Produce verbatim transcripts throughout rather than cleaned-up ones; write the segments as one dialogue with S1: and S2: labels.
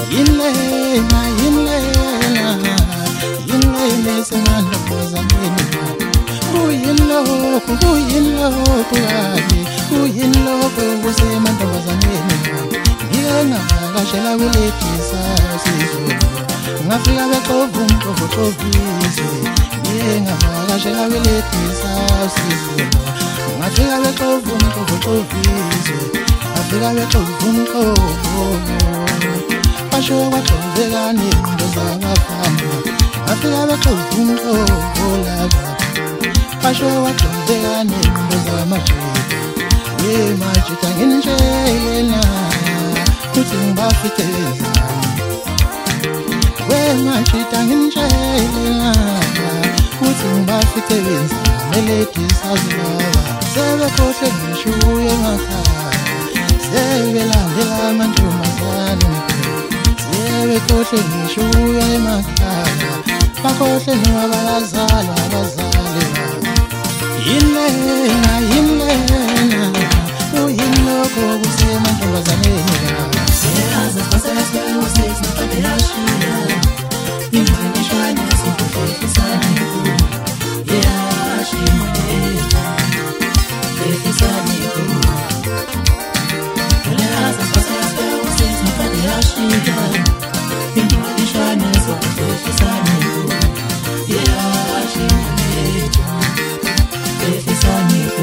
S1: Yinlena, yinlena, yinlena esemantombazaneni. Kuyinlokhu, kuyinlokhu kanye, kuyinlokhu kusemantombazaneni. Ngike ngavakashela kweletisa sizolo, ngafika beqova umqovoqovise. Ngike ngavakashela kweletisa sizolo, ngafika beqova umqovoqovise. Ngafika beqova umqovo, basho kwaqoveka nento zabafana. Ngafika beqova umqovo laba, basho kwaqoveka nento zamajita. We majita nginitshela kuthi ngibafite wenzani. We majita nginitshela kuthi ngibafite wenzani. Ladies azilava sebekhohle ngisho uye emakhaya, sebelandela amantombazane. Sebekhohle ngisho uye emakhaya, bakhohle nabazali abazali babo. Yinlena, yinlena, kuyinlokhu kusemantombazaneni kabi.
S2: Seyaza fasese usisi mfate yashiya, imani shwane sikufefisani ku. Yashimuleta, fefisani ku. Seyaza fasese usisi mfate yashiya, imani shwane sikufefisani ku. Yashimuleta, fefisani ku.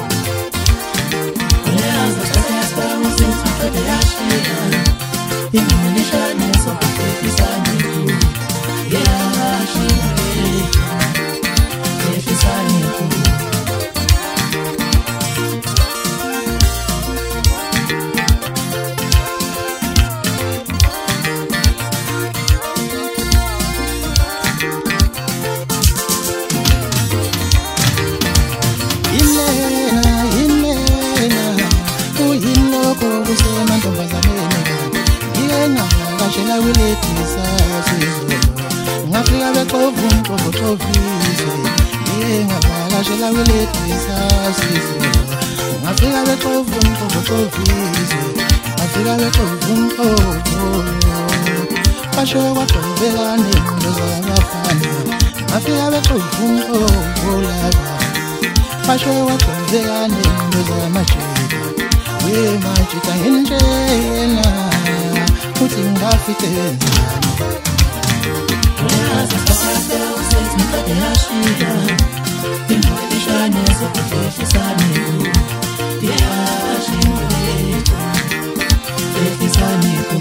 S2: Seyaza fasese usisi mfate yashiya, imani shwane sikufefisani ku. Yashimuleta, fefisani ku.
S1: Yinlena, yinlena, kuyinlokhu kusemantombazaneni kabi. Ngike ngavakashela kweletisa sizolo, ngafika beqova umqovoqovise. Ngike ngavakashela kweletisa sizolo, ngafika beqova umqovoqovise. Ngafika beqova umqovo, basho kwaqoveka nento zabafana. Ngafika beqova umqovo laba, basho kwaqoveka nento zamajita. We majita nginitshela kuthi ngibafite wenzani.
S2: Seyaza fasese usisi mfate yashiya, imani shwane sikufefisani ku. Yashimuleta, fefisani ku.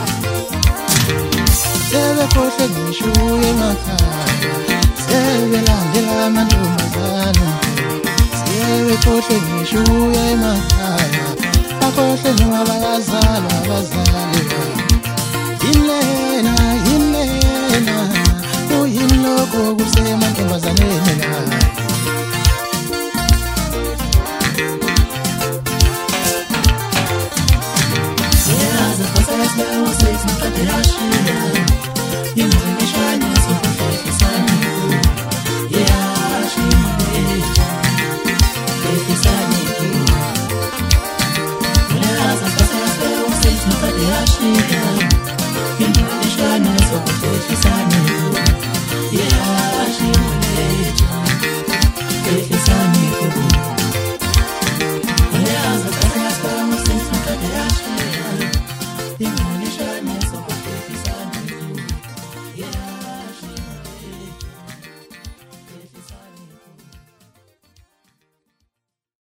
S1: Sebekhohle ngisho uye emakhaya, sebelandela amantombazane. Sebekhohle ngisho uye emakhaya, bakhohle nabazali abazali babo. Yinlena, yinlena, kuyinlokhu kusemantombazaneni kabi.
S2: Seyaza fasese usisi mfate yashiya, imani shwane sikufefisani ku. Yashimuleta, fefisani ku. Seyaza fasese usisi mfate yashiya, imani shwane sikufefisani ku.